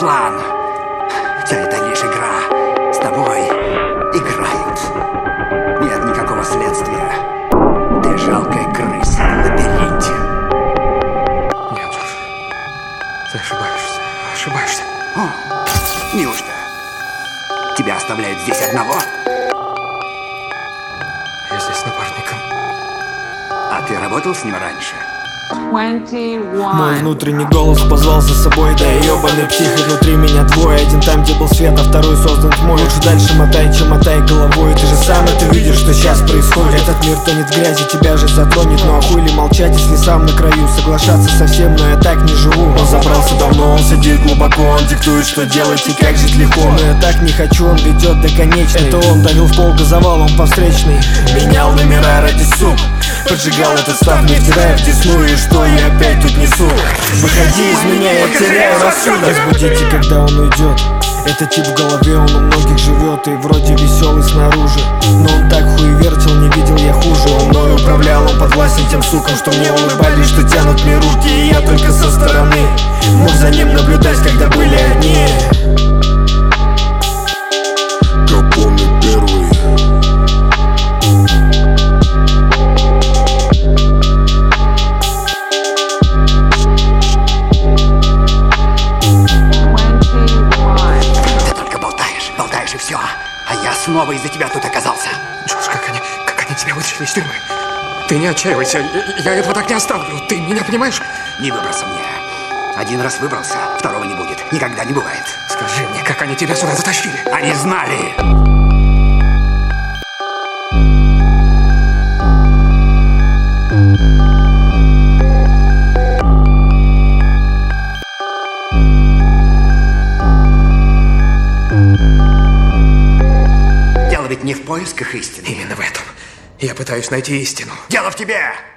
план. Все это лишь игра. С тобой играют. Нет никакого следствия. Ты жалкая крыса в лабиринте. Нет уж. Ты ошибаешься. Ошибаешься. О, неужто? Тебя оставляют здесь одного? Я здесь с напарником. А ты работал с ним раньше? 21. Мой внутренний голос позвал за собой, да и ебаный псих, и внутри меня двое. Один там, где был свет, а второй создан тьмой. Лучше дальше мотай, чем мотай головой. Ты же сам это видишь, что сейчас происходит. Этот мир тонет в грязи, тебя же затронет. Ну а хуй ли молчать, если сам на краю? Соглашаться совсем, но я так не живу. Он забрался давно, он сидит глубоко. Он диктует, что делать и как жить легко. Но я так не хочу, он ведет до конечной. Это он давил в пол газовалом по встречной. Менял номера ради суп. Поджигал этот став, не втирая в десну. И что я опять тут несу? Выходи из меня, я теряю рассудок. Разбудите, когда он уйдет. Это тип в голове, он у многих живет. И вроде веселый снаружи, но он так хуевертил, не видел я хуже. Он мной управлял, он подвластен тем сукам, что мне улыбались, что тянут мне руки. И я только со стороны мог за ним наблюдать, когда были одни. Капоне первый. Болтаешь и все. А я снова из-за тебя тут оказался. Джош, как они тебя вытащили из тюрьмы? Ты не отчаивайся, я этого так не оставлю. Ты меня понимаешь? Не выбрался мне. Один раз выбрался, второго не будет. Никогда не бывает. Скажи мне, как они тебя сюда затащили? Они знали. Дело ведь не в поисках истины. Именно в этом. Я пытаюсь найти истину. Дело в тебе!